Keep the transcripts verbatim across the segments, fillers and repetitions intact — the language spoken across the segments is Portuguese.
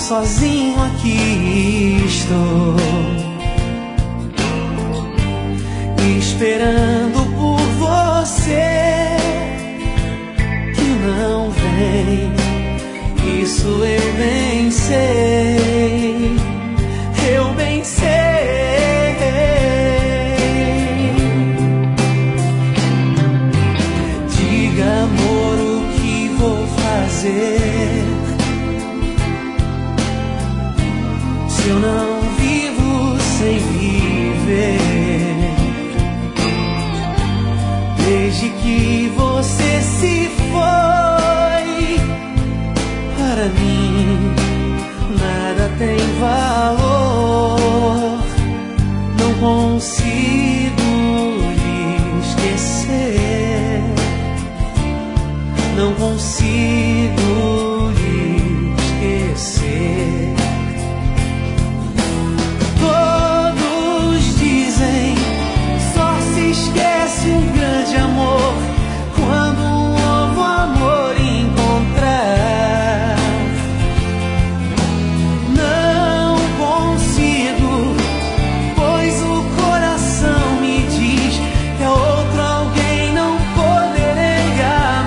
sozinho aqui estou, esperando por você que não vem. Isso eu bem sei, eu bem sei. Diga, amor, o que vou fazer se eu não vivo sem viver? Desde que você se foi, para mim nada tem valor. Não consigo lhe esquecer, não consigo lhe esquecer. Todos dizem, só se esquece um grande amor quando um novo amor encontrar. Não consigo, pois o coração me diz que a outro alguém não poderei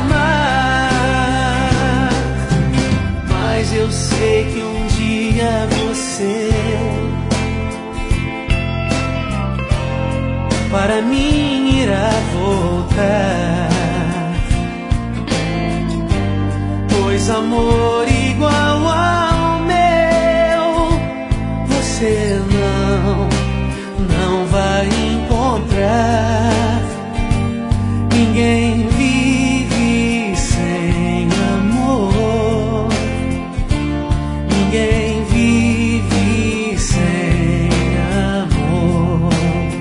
amar. Mas eu sei que um dia você para mim irá voltar, pois amor igual ao meu você não, não vai encontrar. Ninguém vive sem amor, ninguém vive sem amor.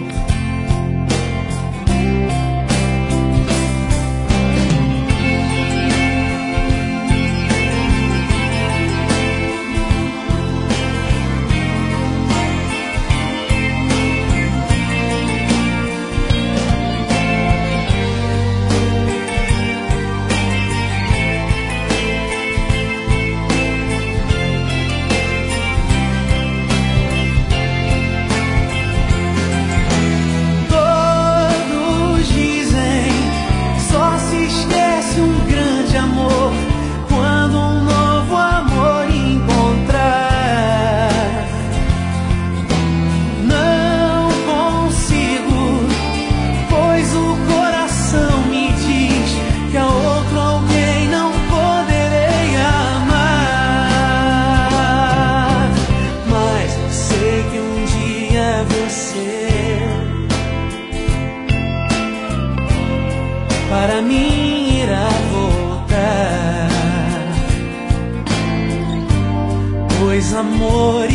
Para mim irá voltar, pois amor